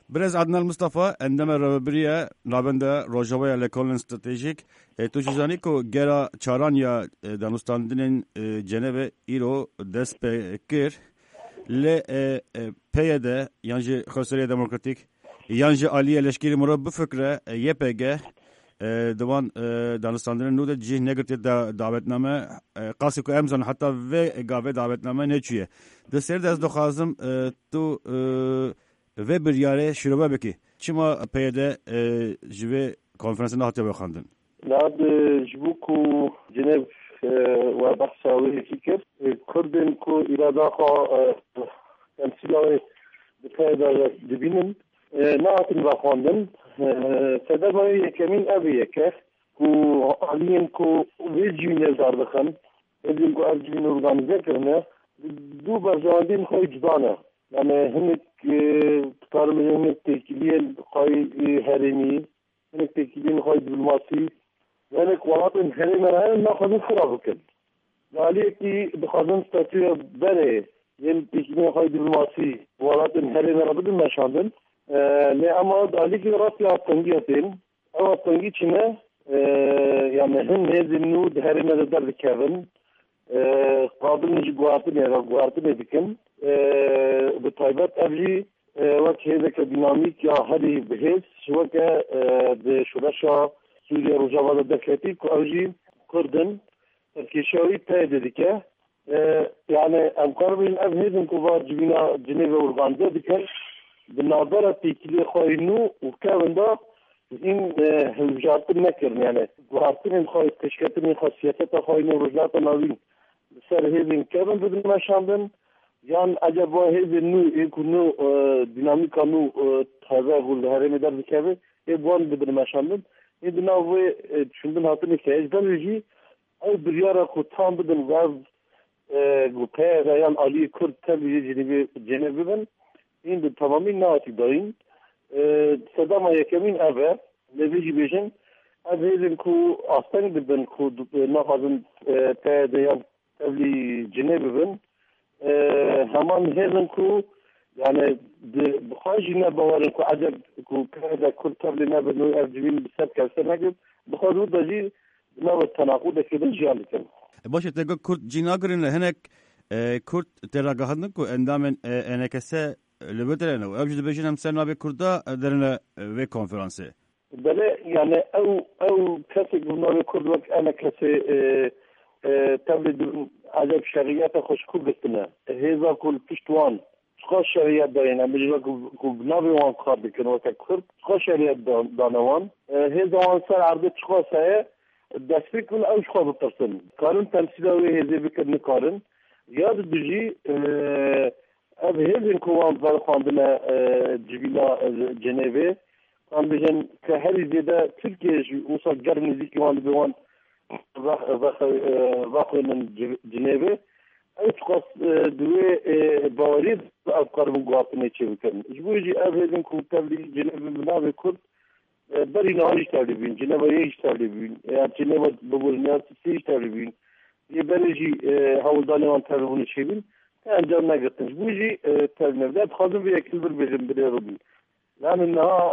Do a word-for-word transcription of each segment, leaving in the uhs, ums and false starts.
برز عدنان مصطفى عندما ربرية نابنده روجاوية لكولن استراتيجيك تو جزانی کو گرا چاران یا دانستاندن جنوب ایرو دست بکر ل پیاده یانجی خسریه دموکراتیک یانجی عالیه لشکری مرا بفکره یپگه دوان دانستاندن نود جه نگرتی دعوتنامه قاسی کو امزان حتی و گاوه دعوتنامه نچیه دستر دست دخوازم تو و بریاره شروع بکی چما پیاده جوه کنفرانس نهاتی بخواندن لعد جبوكو جنيف وبحثاوي فكر كردن كو إرادة تمثيلاوي بقاعدة دبينن نعطن بخواندن سدباوي يكمين أبي يكه كو عليهم كو ويجين يزار بخن ويجين كو أرجين أورغانيزه كرنا دو برجاندين خوي جدانا يعني هنك تقارمين هنك تكيلين خوي هرمي هنك تكيلين خوي دبلوماسي يعني قوانين هرمي ناخذ خرابكن عليكي بخازن ستاتيو بره ين تكيلين خوي دبلوماسي قوانين هرمي ربنا ما شاندن لا أما عليكي راسي عطنجيتين أو عطنجي كنا يعني هن هذي النود هرمي در بكابن قابل نجي قوانين يا قوانين بكن بطيبات أبجي وقت هذا كديناميك يا هذه بحيث وقت بشرشة سوريا رجوع الدكاتيك وأبجي كردن تركيشاوي تايدة ديكا يعني أمقرب الأبهيد كبار جبنا جنيفة وأورغانزا ديكا بالنظرة تيكلي خوينو وكابن دا إن هلجاتن نكرن يعني قوارتن خوي تشكتن خاصيتها خوينو رجلات ناوين سر هذين كابن بدن ما شاندن یان acaba هذه نو يكونوا ديناميكا نو تازه قول هرم در بكابه يبون بدن ماشاندن يدنا و شندن هاتن كيجدن يجي أي بريارة كتام بدن غاز غوبه غيان علي كرد تبي جنبي جنبي بن إن تمامين ناتي داين صدام يكمين أبى نبيجي بيجن أبيزن كو أصلاً بدن كو نخازن تاديان تبي جنبي بن همان هذن كو يعني بخاجنا بوارن كو عجب كو كذا كل قبل ما بنو أرجمين بسبب كسر نجد بخاطر دجي ما التناقض كده جالي كم باش تقول كرد جيناغرين هناك كرد تراجعنا كو عندما أنا كسر لبدرنا وأبجد بيجنا مثلا بكردا درنا في كونفرنسه بله يعني أو أو كسر قلنا بكرد وقت أنا كسر تبلد عجب شريعة خوش كوبتنا هذا كل بشتوان خوش شريعة داينا مجرد كوبنابي وان خاب بكن وقت كرد خوش شريعة دانوان هذا وان سر عرض خوش هي دستي كل أوش خاب بترسل قارن تمثيله هذا بكن قارن ياد دجي أب هذا كوان برخاندنا جبيلا جنيفة كان بيجن كهري زيادة تركيا وصل جرم زيكي وان بيوان واقع من جنيفة أي شخص دوي باريد أفكار من قاطنة شيء بكرن. جبوجي أبدا كم تبلي جنيفة بنابه كرد بري نهايش تبليبين جنيفة يهش تبليبين يعني جنيفة بقول ناس سيش تبليبين يبرجي هؤلاء وان تبلون شيء بين أنجام نقطة. جبوجي تبلينا ده خاصم في أكل بالبجم بالربي لأن إنها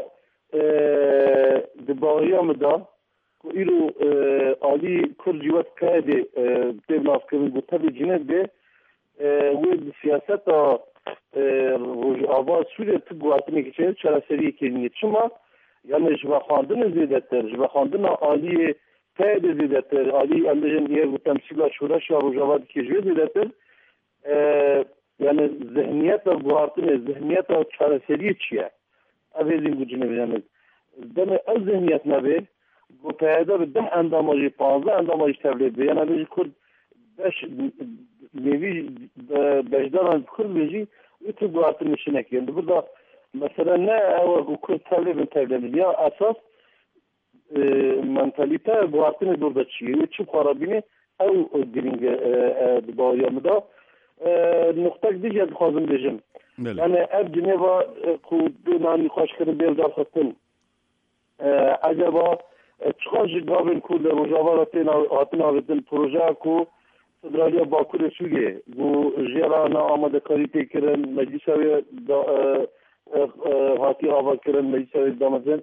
دبارية مدة إلو عالي كل جوات كاده بتبناف كمين بطبي جنب ده ويد سياسة روج آواز سوريا تقواتني كتير شرا سريه كنية شما يعني جوا خاندن زيادتر جوا خاندن عالي كاده زيادتر عالي أمجن إيه وتمثيل شورش روج آواز كجوا زيادتر يعني ذهنيات قواتني ذهنيات شرا سريه تشيا أبيزين بجنب جنب دم الذهنيات نبي بپایدار ده انداماجی پانزده انداماجی تبلیغ بیان اندازی کرد بش میوی بجداران کرد بیجی ایتو قاطع نشینه کیند burada مثلا نه او کرد تبلیغ تبلیغ یا اساس منتالیته قاطع burada چیه چی قرابینه او درینگ باریامدا نقطه دیگه خواهم بجم یعنی اب جنوا کو دونانی خوش کرد بیردار خطن acaba çıkar jigabın kule rojavaratın atına vedin proje ku Federaliya Bakur Suriye bu jera na amade karite kiren meclisa ve هاتی آوا کردن مجلس دامزن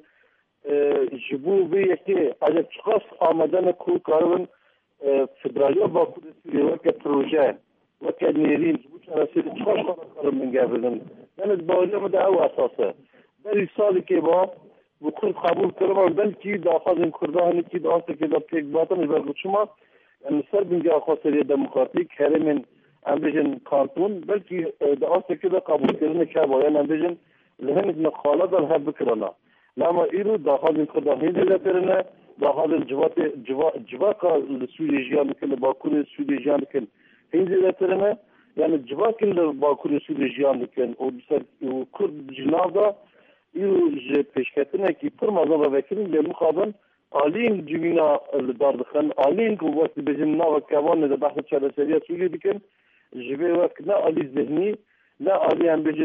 جبو به یکی اجا چخص آمدن کو کارون فدرالیا با کودسی وقت پروژه وقت نیرین جبو چرا سید چخص کارون من گردن یعنی باوجه مده او اساسه بری سالی که با بکن قبول کردم بلکی داخل این کرده هنی که داسته که دا پیک باتن جبر شما یعنی سر بینجا خواستری دموکراتیک هرمین امبیجن کانتون بلکی داسته که دا قبول کردن که باید امبیجن لهنگ نخاله دل هر بکرنا لما ایرو داخل این کرده هنی دیده ترنه داخل جوات جواکا سوری جیان کن باکور سوری جیان کن هنی دیده ترنه یعنی جواکل باکور سوری جیان کن و بسر کرد جنازه ایرو پیشکتنه که پر مازن و وکرین به مخابن آلین جوینا داردخن آلین که وقت بجن نا و کوان ده بحث چهار سریع سوری بکن جبه وقت نه آلی ذهنی نه آلی هم بجن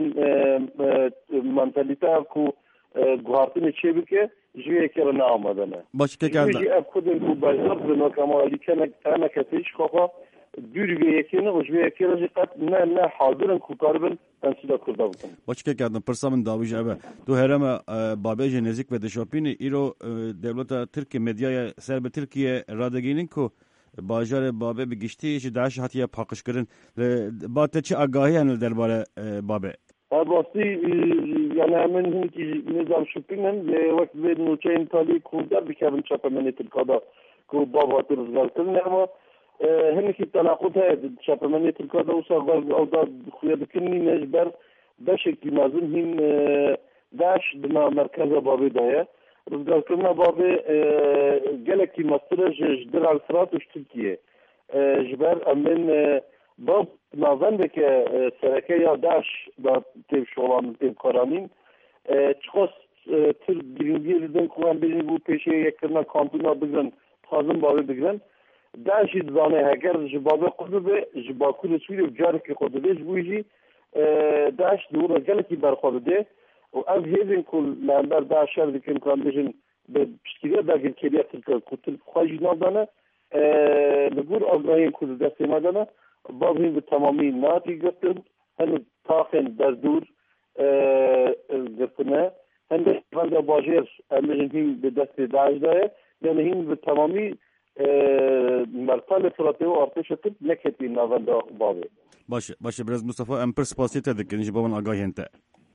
منتالیته که گوهارتن چه بکه جوی که را نا آمدنه باشه که کرده جوی اب خودن که بایزار بنا کما آلی کنه انا کتیش خواه دوری به یکی نه و جوی یکی را جقت نه نه حاضرن که کاربن تنسیده کرده بکن باشه که کردم پرسا من داویج اوه تو هرم بابیج نزیک و دشاپین ایرو دولت ترکی مدیای سر به ترکیه رادگینین که باجار بابه بگشتی چه داعش حتی پاکش کردن با چه آگاهی هنل درباره بابه باستی یعنی همین هم که نظام شپینن وقت به نوچه انتالی کودر بکرم چپمنی ترکادا که بابا ترزگار کردن اما همین که تناقض هست چپمنی ترکادا و ساقال او دا خویا بکنی نجبر بشکلی مازن هم داعش دنا مرکز بابه دایه رزگار کردن بابه گلکی مسترش جدر الفراتش ترکیه جبر امن باب نازنده که سرکه یا داعش دا تیب شغلان تیب کارانین چخص تر گرینگی ردن که هم بینی بود پیشه یک کرنا کانتونا بگرن تازم بابه بگرن داعشی زانه اگر جبابه خود به جباکور سوری و جارکی خود به جبویجی داعش دور گلکی برخورده ده و از هیزن کل لندر داعش شر دکن که هم بجن به پشتیگه دا گلکریه تلک کتل خواهی نادانه لگور آگاهی کل دسته مادانه باب هم به تمامی ناتی گفتن هنو تاخن در دور گفتنه هنو فنده باجر امجن هم به دست داعش داره یعنی هم به تمامی مرتال فراته و ارتش تب نکتی ناونده بابه باشه باشه برز مصطفى ام پرسپاسی تدکنیش بابن آگاهی انت